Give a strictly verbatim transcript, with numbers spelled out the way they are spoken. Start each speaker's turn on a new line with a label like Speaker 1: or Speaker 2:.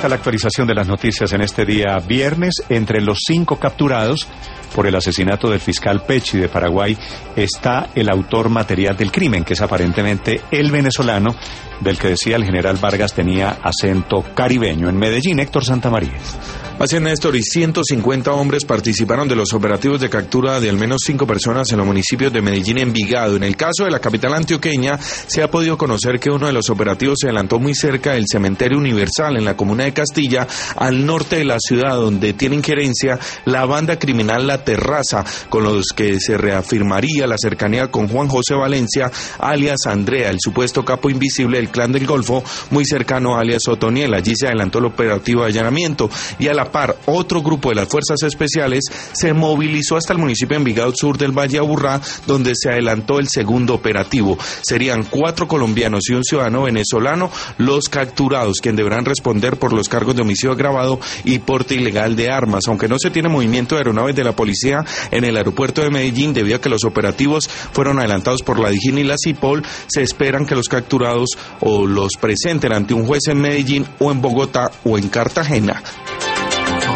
Speaker 1: La actualización de las noticias en este día viernes. Entre los cinco capturados por el asesinato del fiscal Pecci de Paraguay está el autor material del crimen, que es aparentemente el venezolano del que decía el general Vargas tenía acento caribeño. En Medellín, Héctor Santamaría.
Speaker 2: Así es, Néstor, y ciento cincuenta hombres participaron de los operativos de captura de al menos cinco personas en los municipios de Medellín y Envigado. En el caso de la capital antioqueña, se ha podido conocer que uno de los operativos se adelantó muy cerca del Cementerio Universal, en la comuna de Castilla, al norte de la ciudad, donde tiene injerencia la banda criminal La Terraza, con los que se reafirmaría la cercanía con Juan José Valencia, alias Andrea, el supuesto capo invisible del Clan del Golfo, muy cercano alias Otoniel. Allí se adelantó el operativo de allanamiento y a la par, otro grupo de las fuerzas especiales se movilizó hasta el municipio de Envigado Sur del Valle Aburrá, donde se adelantó el segundo operativo. Serían cuatro colombianos y un ciudadano venezolano los capturados, quienes deberán responder por los cargos de homicidio agravado y porte ilegal de armas. Aunque no se tiene movimiento de aeronaves de la policía en el aeropuerto de Medellín, debido a que los operativos fueron adelantados por la DIJÍN y la CIPOL, se esperan que los capturados o los presenten ante un juez en Medellín o en Bogotá o en Cartagena.